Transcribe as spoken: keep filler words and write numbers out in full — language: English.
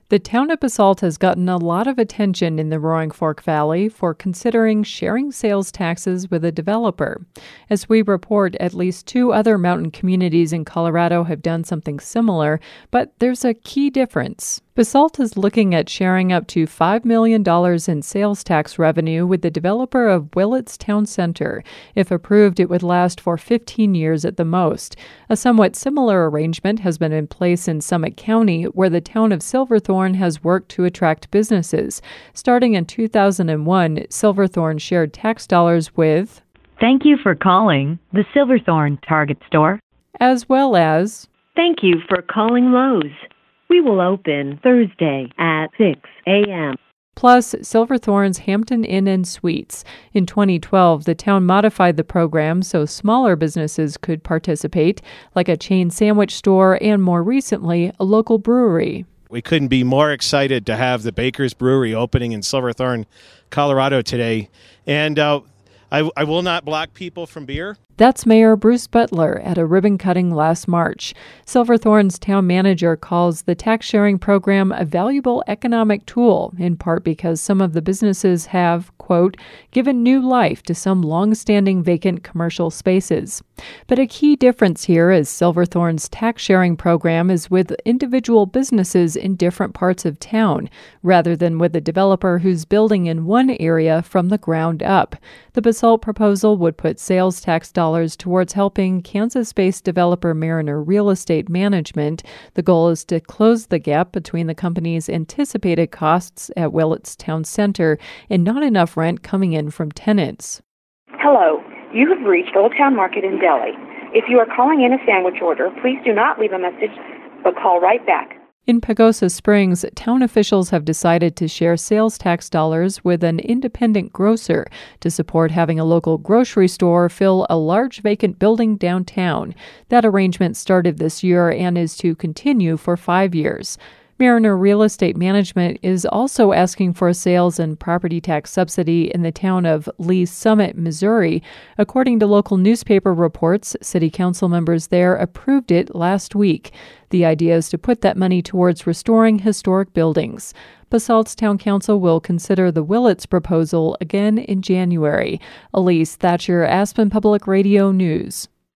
The town of Basalt has gotten a lot of attention in the Roaring Fork Valley for considering sharing sales taxes with a developer. As we report, at least two other mountain communities in Colorado have done something similar, but there's a key difference. Basalt is looking at sharing up to five million dollars in sales tax revenue with the developer of Willits Town Center. If approved, it would last for fifteen years at the most. A somewhat similar arrangement has been in place in Summit County, where the town of Silverthorne has worked to attract businesses. Starting in two thousand one, Silverthorne shared tax dollars with Thank you for calling the Silverthorne Target Store. As well as Thank you for calling Lowe's. We will open Thursday at six a.m. plus Silverthorne's Hampton Inn and Suites. In twenty twelve, the town modified the program so smaller businesses could participate, like a chain sandwich store and, more recently, a local brewery. We couldn't be more excited to have the Baker's Brewery opening in Silverthorne, Colorado today. And uh, I, I will not block people from beer. That's Mayor Bruce Butler at a ribbon cutting last March. Silverthorne's town manager calls the tax sharing program a valuable economic tool, in part because some of the businesses have, quote, given new life to some long-standing vacant commercial spaces. But a key difference here is Silverthorne's tax sharing program is with individual businesses in different parts of town, rather than with a developer who's building in one area from the ground up. The Basalt proposal would put sales tax dollars towards helping Kansas-based developer Mariner Real Estate Management. The goal is to close the gap between the company's anticipated costs at Willits Town Center and not enough rent coming in from tenants. Hello, you have reached Old Town Market in Delhi. If you are calling in a sandwich order, please do not leave a message, but call right back. In Pagosa Springs, town officials have decided to share sales tax dollars with an independent grocer to support having a local grocery store fill a large vacant building downtown. That arrangement started this year and is to continue for five years. Mariner Real Estate Management is also asking for a sales and property tax subsidy in the town of Lee Summit, Missouri. According to local newspaper reports, city council members there approved it last week. The idea is to put that money towards restoring historic buildings. Basalt's town council will consider the Willits proposal again in January. Elise Thatcher, Aspen Public Radio News.